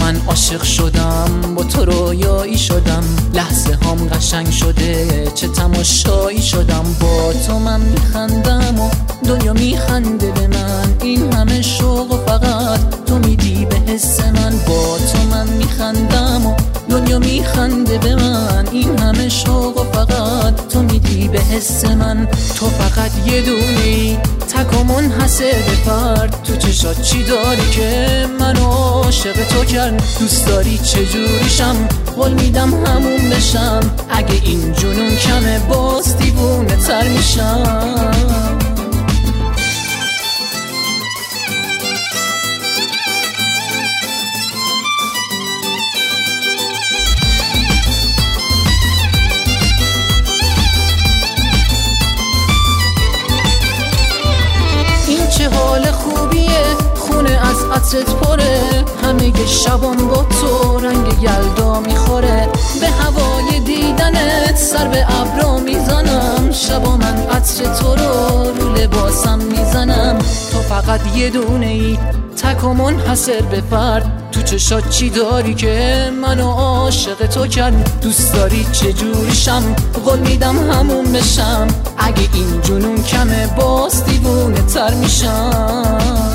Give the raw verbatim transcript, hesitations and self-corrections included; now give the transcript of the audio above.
من عاشق شدم، با تو رویایی شدم، لحظه هام قشنگ شده، چه تماشایی شدم. با تو من میخندم و دنیا میخنده به من، این همه شوق و فقط تو میدی به حس من. با تو من میخندم و دنیا میخنده به من، این همه شوق و فقط تو میدی به حس من. تو فقط یه دونی تک و منحصر به فرد، تو چشات چی داری که منو عاشق تو کرد؟ دوست داری چجوریشم؟ قول میدم همون بشم، اگه این جنون کمه باز دیوونه تر میشم. چه حال خوبیه، خونه از عطرت پره، همه ی شبان با تو رنگ یلدا میخوره. به هوای دیدنت سر به ابرا میزنم، شبا من عطر تو رو رو لباسم میزنم. تو فقط یه دونه ای تک و منحصر به فرد، تو چشات چی داری که منو عاشق تو کرد؟ دوست داری چجوریشم؟ قول میدم همون بشم، اگه این جنون کمه باز دیوونه تر میشم.